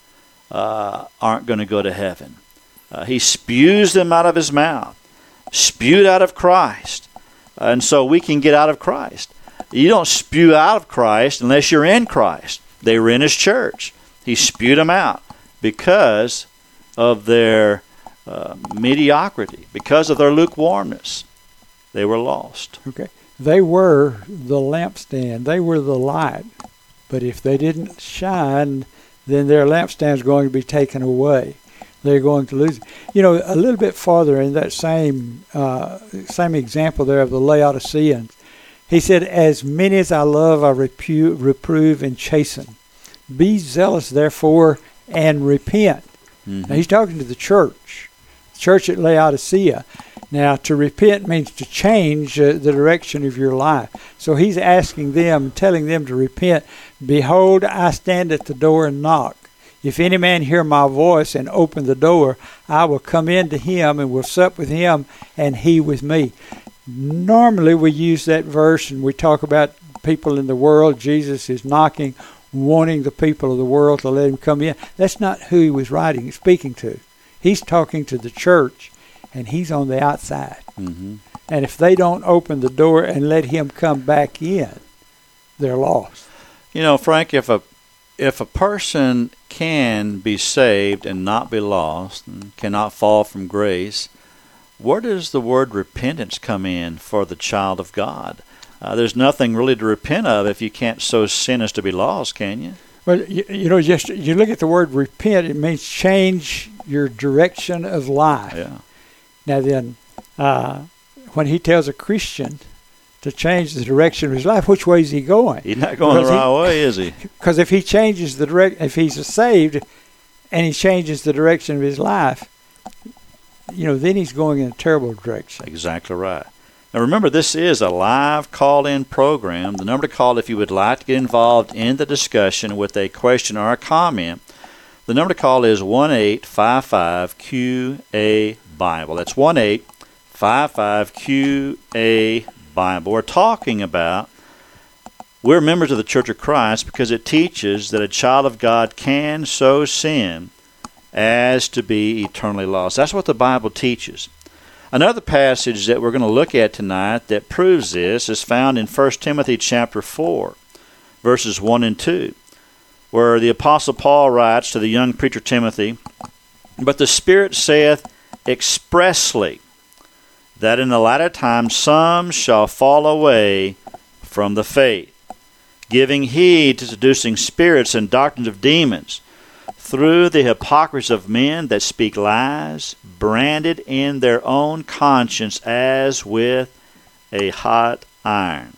aren't going to go to heaven. He spews them out of his mouth, spewed out of Christ. And so we can get out of Christ. You don't spew out of Christ unless you're in Christ. They were in his church. He spewed them out because of their mediocrity, because of their lukewarmness. They were lost. Okay. They were the lampstand. They were the light. But if they didn't shine, then their lampstand is going to be taken away. They're going to lose it. A little bit farther in that same example there of the Laodiceans, he said, as many as I love, I reprove and chasten. Be zealous, therefore, and repent. Now, he's talking to the church at Laodicea. Now, to repent means to change the direction of your life. So he's asking them, telling them to repent. Behold, I stand at the door and knock. If any man hear my voice and open the door, I will come in to him and will sup with him and he with me. Normally we use that verse and we talk about people in the world. Jesus is knocking, wanting the people of the world to let him come in. That's not who he was speaking to. He's talking to the church, and he's on the outside. And if they don't open the door and let him come back in, they're lost. Frank, if a person can be saved and not be lost and cannot fall from grace, where does the word repentance come in for the child of God? There's nothing really to repent of if you can't so sin as to be lost, can you? Well, you look at the word repent, it means change your direction of life. Yeah. Now then, when he tells a Christian to change the direction of his life, which way is he going? He's not going the right way, is he? Because if he changes if he's saved and he changes the direction of his life, then he's going in a terrible direction. Exactly right. Now remember, this is a live call-in program. The number to call if you would like to get involved in the discussion with a question or a comment, the number to call is 1-855-QA-BIBLE. That's 1-855-QA-BIBLE. We're talking about, we're members of the Church of Christ because it teaches that a child of God can so sin as to be eternally lost. That's what the Bible teaches. Another passage that we're going to look at tonight that proves this is found in 1 Timothy chapter 4, verses 1 and 2, where the Apostle Paul writes to the young preacher Timothy, "But the Spirit saith expressly that in the latter times some shall fall away from the faith, giving heed to seducing spirits and doctrines of demons, through the hypocrisy of men that speak lies, branded in their own conscience as with a hot iron."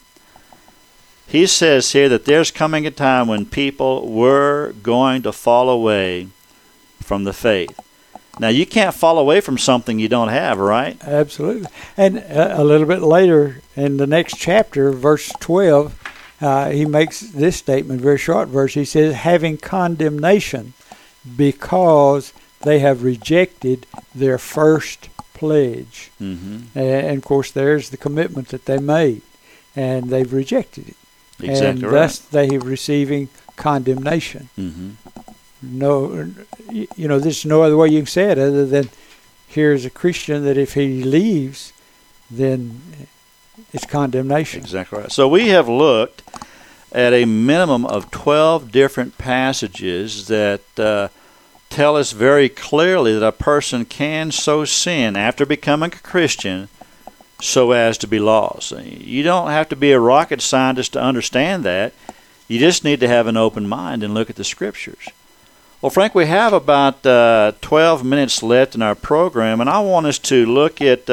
He says here that there's coming a time when people were going to fall away from the faith. Now, you can't fall away from something you don't have, right? Absolutely. And a little bit later in the next chapter, verse 12, he makes this statement, very short verse. He says, "Having condemnation because they have rejected their first pledge." Mm-hmm. And, of course, there's the commitment that they made, and they've rejected it. Exactly and right. thus they are receiving condemnation. Mm-hmm. No, there's no other way you can say it other than here's a Christian that if he leaves, then it's condemnation. Exactly right. So we have looked at a minimum of 12 different passages that tell us very clearly that a person can so sin after becoming a Christian so as to be lost. You don't have to be a rocket scientist to understand that. You just need to have an open mind and look at the Scriptures. Well, Frank, we have about 12 minutes left in our program, and I want us to look at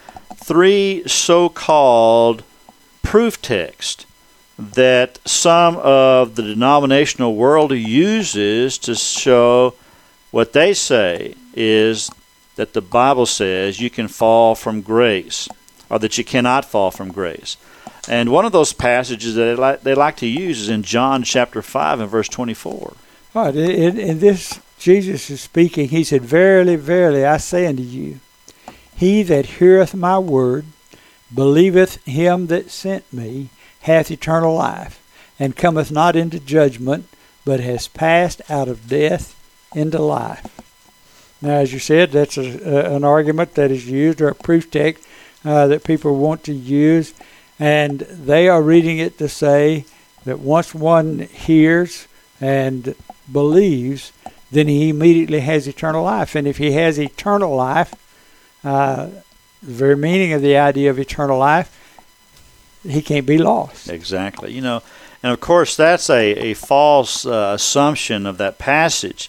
3 so-called proof texts that some of the denominational world uses to show what they say is that the Bible says you can fall from grace, or that you cannot fall from grace. And one of those passages that they like to use is in John chapter 5 and verse 24. All right, in this, Jesus is speaking. He said, "Verily, verily, I say unto you, he that heareth my word, believeth him that sent me, hath eternal life, and cometh not into judgment, but has passed out of death into life." Now, as you said, that's an argument that is used, or a proof text that people want to use, and they are reading it to say that once one hears and believes, then he immediately has eternal life. And if he has eternal life, the very meaning of the idea of eternal life, he can't be lost. Exactly. And of course that's a false assumption of that passage.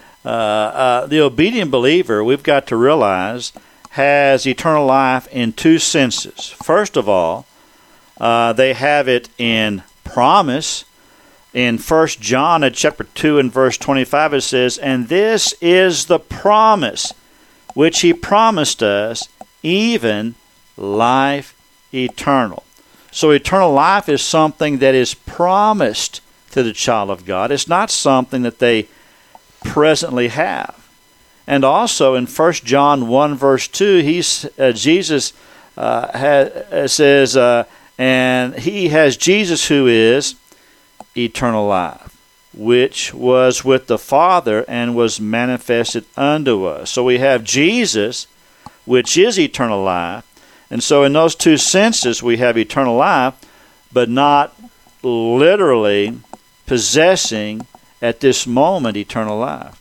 The obedient believer, we've got to realize, has eternal life in 2 senses. First of all, they have it in promise. In 1 John at chapter 2 and verse 25 it says, "And this is the promise which he promised us, even life eternal." So eternal life is something that is promised to the child of God. It's not something that they presently have. And also in 1 John 1 verse 2, Jesus says, "And he has Jesus who is eternal life, which was with the Father and was manifested unto us." So we have Jesus, which is eternal life. And so in those 2 senses we have eternal life, but not literally possessing at this moment eternal life.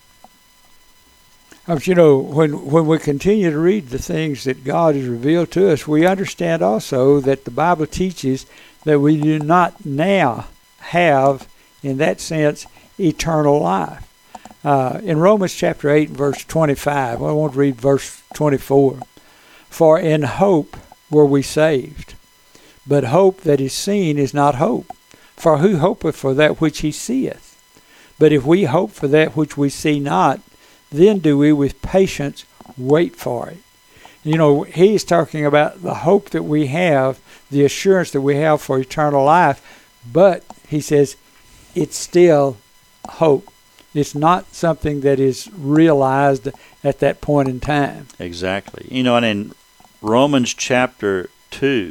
But when we continue to read the things that God has revealed to us, we understand also that the Bible teaches that we do not now have, in that sense, eternal life. In Romans chapter 8 and verse 25, I want to read verse 24. "For in hope were we saved, but hope that is seen is not hope. For who hopeth for that which he seeth? But if we hope for that which we see not, then do we with patience wait for it." He's talking about the hope that we have, the assurance that we have for eternal life, but he says it's still hope. It's not something that is realized at that point in time. Exactly. And in Romans chapter 2,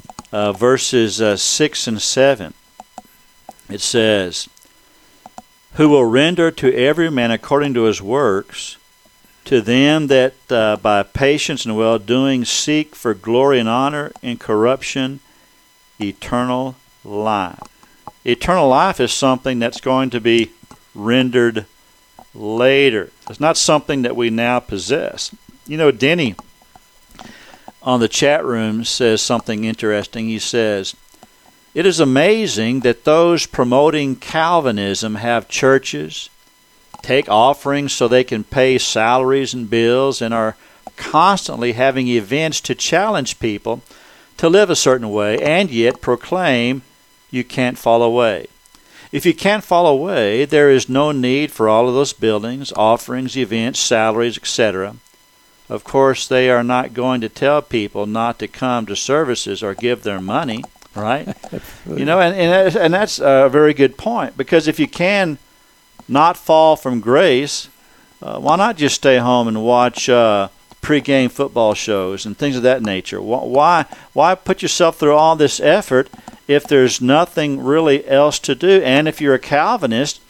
verses 6 and 7, it says, who will render to every man according to his works, to them that by patience and well-doing seek for glory and honor, incorruption, eternal life. Eternal life is something that's going to be rendered later. It's not something that we now possess. You know, Denny on the chat room says something interesting. He says, "It is amazing that those promoting Calvinism have churches, take offerings so they can pay salaries and bills, and are constantly having events to challenge people to live a certain way, and yet proclaim you can't fall away. If you can't fall away, there is no need for all of those buildings, offerings, events, salaries, etc. Of course, they are not going to tell people not to come to services or give their money, right? You know, and that's a very good point, because if you can not fall from grace, why not just stay home and watch pre-game football shows and things of that nature? Why put yourself through all this effort if there's nothing really else to do? And if you're a Calvinist,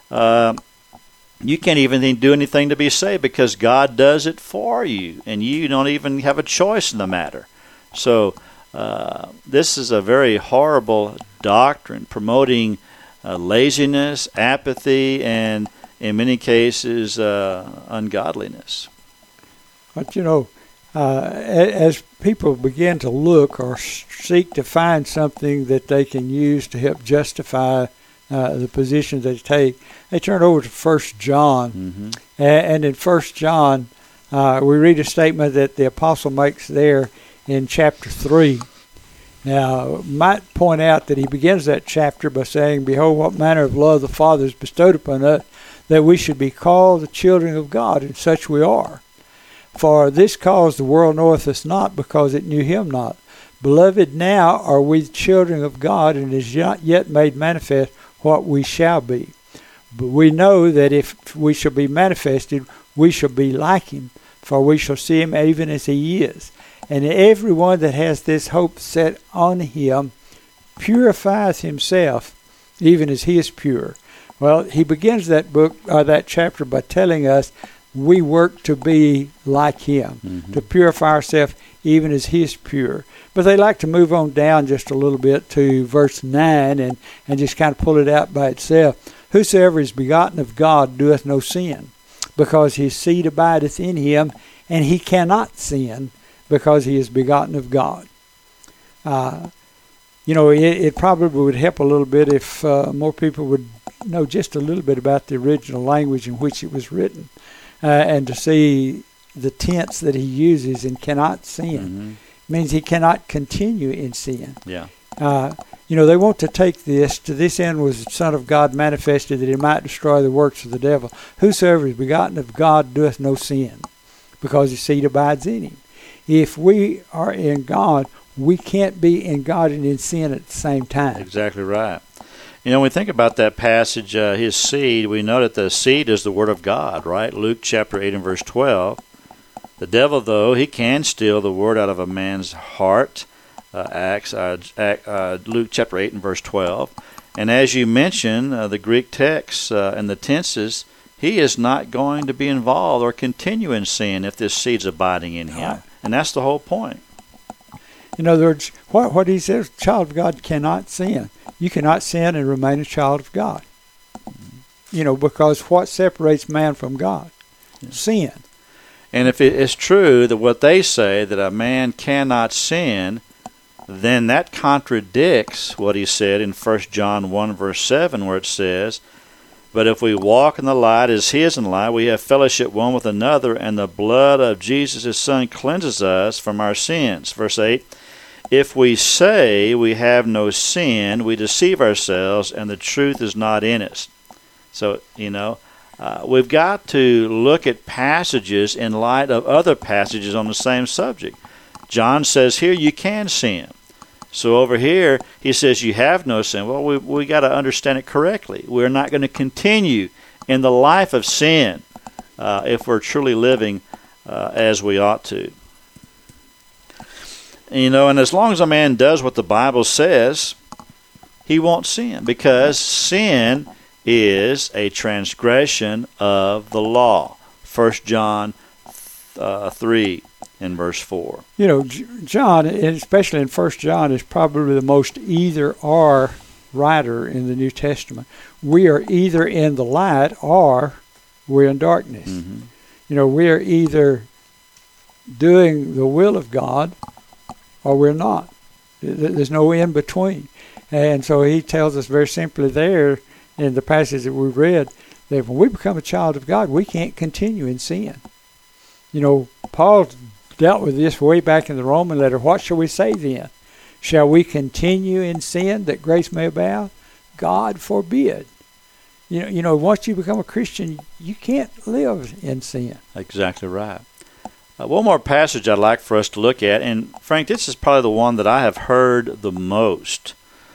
you can't even do anything to be saved because God does it for you, and you don't even have a choice in the matter. So this is a very horrible doctrine, promoting laziness, apathy, and in many cases ungodliness. But you know, as people begin to look or seek to find something that they can use to help justify the position they take, they turn over to 1 John. Mm-hmm. And in 1 John, we read a statement that the apostle makes there in chapter 3. Now, I might point out that he begins that chapter by saying, "Behold, what manner of love the Father has bestowed upon us, that we should be called the children of God, and such we are. For this cause the world knoweth us not, because it knew him not. Beloved, now are we the children of God, and it is not yet made manifest what we shall be. But we know that if we shall be manifested, we shall be like him, for we shall see him even as he is. And everyone that has this hope set on him purifieth himself, even as he is pure." Well, he begins that book, that chapter, by telling us we work to be like him, mm-hmm. to purify ourselves even as he is pure. But they like to move on down just a little bit to verse 9 and just kind of pull it out by itself. "Whosoever is begotten of God doeth no sin, because his seed abideth in him, and he cannot sin, because he is begotten of God." You know, it probably would help a little bit if more people would know just a little bit about the original language in which it was written, and to see the tense that he uses in "cannot sin." Mm-hmm. It means he cannot continue in sin. Yeah. You know, they want to take this, "To this end was the Son of God manifested, that he might destroy the works of the devil. Whosoever is begotten of God doeth no sin, because his seed abides in him." If we are in God, we can't be in God and in sin at the same time. Exactly right. You know, when we think about that passage, his seed, we know that the seed is the Word of God, right? Luke chapter 8 and verse 12. "The devil, though, he can steal the word out of a man's heart," Luke chapter 8 and verse 12. And as you mentioned, the Greek text and the tenses, he is not going to be involved or continue in sin if this seed's abiding in him. Right. And that's the whole point. In other words, what he says, child of God cannot sin. You cannot sin and remain a child of God. You know, because what separates man from God? Yeah. Sin. And if it is true that what they say, that a man cannot sin, then that contradicts what he said in 1 John 1 verse 7, where it says, "But if we walk in the light as he is in the light, we have fellowship one with another, and the blood of Jesus his Son cleanses us from our sins." Verse 8, "If we say we have no sin, we deceive ourselves, and the truth is not in us." So, you know, we've got to look at passages in light of other passages on the same subject. John says here you can sin. So over here, he says you have no sin. Well, we got to understand it correctly. We're not going to continue in the life of sin if we're truly living as we ought to. You know, and as long as a man does what the Bible says, he won't sin, because sin is a transgression of the law. 1 John 3 in verse 4. You know, John, and especially in 1 John, is probably the most either-or writer in the New Testament. We are either in the light or we're in darkness. Mm-hmm. You know, we are either doing the will of God or we're not. There's no in between. And so he tells us very simply there in the passage that we read that when we become a child of God, we can't continue in sin. You know, Paul dealt with this way back in the Roman letter. What shall we say then? Shall we continue in sin that grace may abound? God forbid. You know, once you become a Christian, you can't live in sin. Exactly right. One more passage I'd like for us to look at, and Frank, this is probably the one that I have heard the most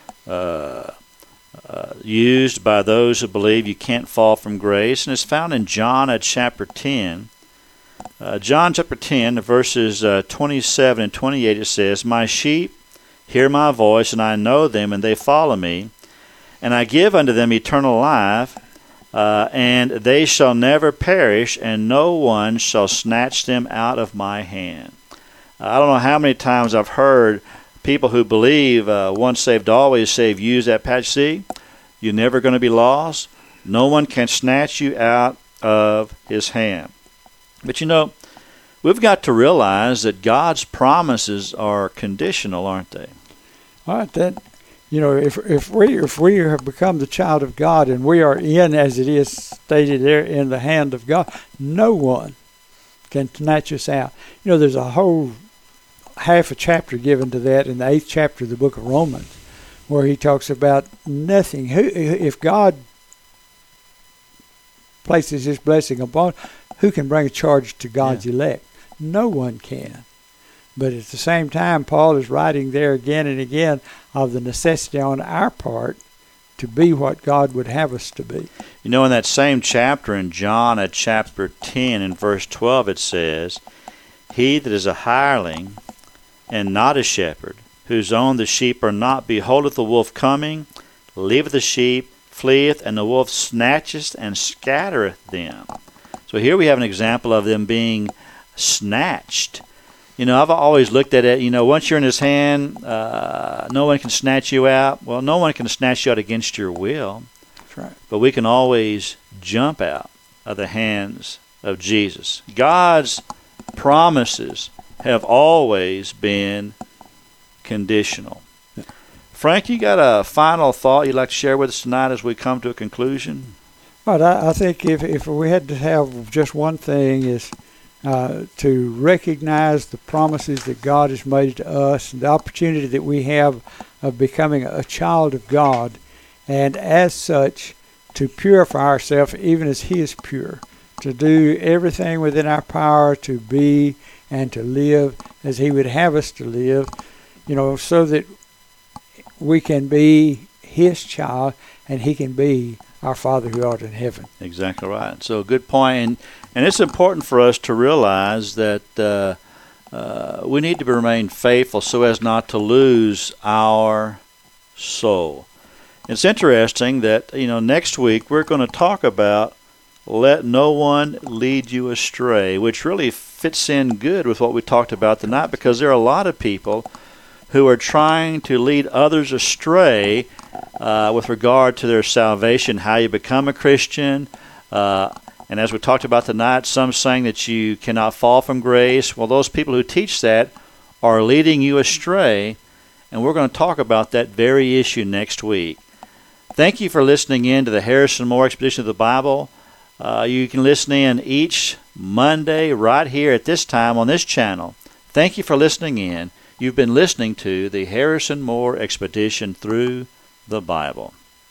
used by those who believe you can't fall from grace, and it's found in John chapter 10. John chapter 10, verses 27 and 28, it says, "My sheep hear my voice, and I know them, and they follow me. And I give unto them eternal life, and they shall never perish, and no one shall snatch them out of my hand." I don't know how many times I've heard people who believe once saved, always saved use that passage. See, you're never going to be lost. No one can snatch you out of his hand. But you know, we've got to realize that God's promises are conditional, aren't they? All right, then, you know, if we have become the child of God and we are in, as it is stated there, in the hand of God, no one can snatch us out. You know, there's a whole half a chapter given to that in the 8th chapter of the book of Romans, where he talks about nothing. If God places his blessing upon, who can bring a charge to God's elect? No one can. But at the same time, Paul is writing there again and again of the necessity on our part to be what God would have us to be. You know, in that same chapter, in John at chapter 10 and verse 12, it says, "He that is a hireling and not a shepherd, whose own the sheep are not, beholdeth the wolf coming, leaveth the sheep, fleeth, and the wolf snatcheth and scattereth them." So here we have an example of them being snatched. You know, I've always looked at it, you know, once you're in his hand, no one can snatch you out. Well, no one can snatch you out against your will. That's right. But we can always jump out of the hands of Jesus. God's promises have always been conditional. Frank, you got a final thought you'd like to share with us tonight as we come to a conclusion? But I think if we had to have just one thing is to recognize the promises that God has made to us and the opportunity that we have of becoming a child of God, and as such to purify ourselves even as he is pure, to do everything within our power to be and to live as he would have us to live, you know, so that we can be his child and he can be our Father who art in heaven. Exactly right. So good point. And it's important for us to realize that we need to remain faithful so as not to lose our soul. It's interesting that, you know, next week we're going to talk about let no one lead you astray, which really fits in good with what we talked about tonight, because there are a lot of people who are trying to lead others astray with regard to their salvation, how you become a Christian. And as we talked about tonight, some saying that you cannot fall from grace. Well, those people who teach that are leading you astray, and we're going to talk about that very issue next week. Thank you for listening in to the Harrison Moore Expedition of the Bible. You can listen in each Monday right here at this time on this channel. Thank you for listening in. You've been listening to the Harrison Moore Expedition Through the Bible.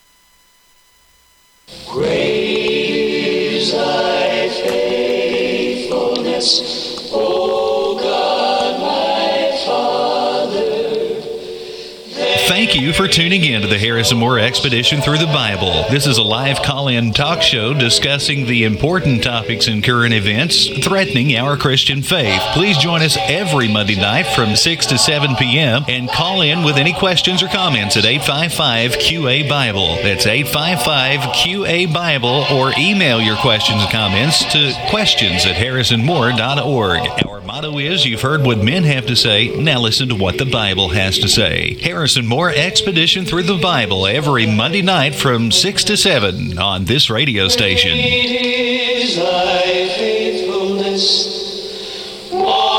Great is thy faithfulness, O God, my Father. Thank you for tuning in to the Harrison Moore Expedition Through the Bible. This is a live call-in talk show discussing the important topics and current events threatening our Christian faith. Please join us every Monday night from 6 to 7 p.m. and call in with any questions or comments at 855-QA-BIBLE. That's 855-QA-BIBLE, or email your questions and comments to questions@harrisonmoore.org. Our motto is, you've heard what men have to say, now listen to what the Bible has to say. Harrison Moore Expedition Through the Bible every Monday night from 6 to 7 on this radio station. Great is thy faithfulness.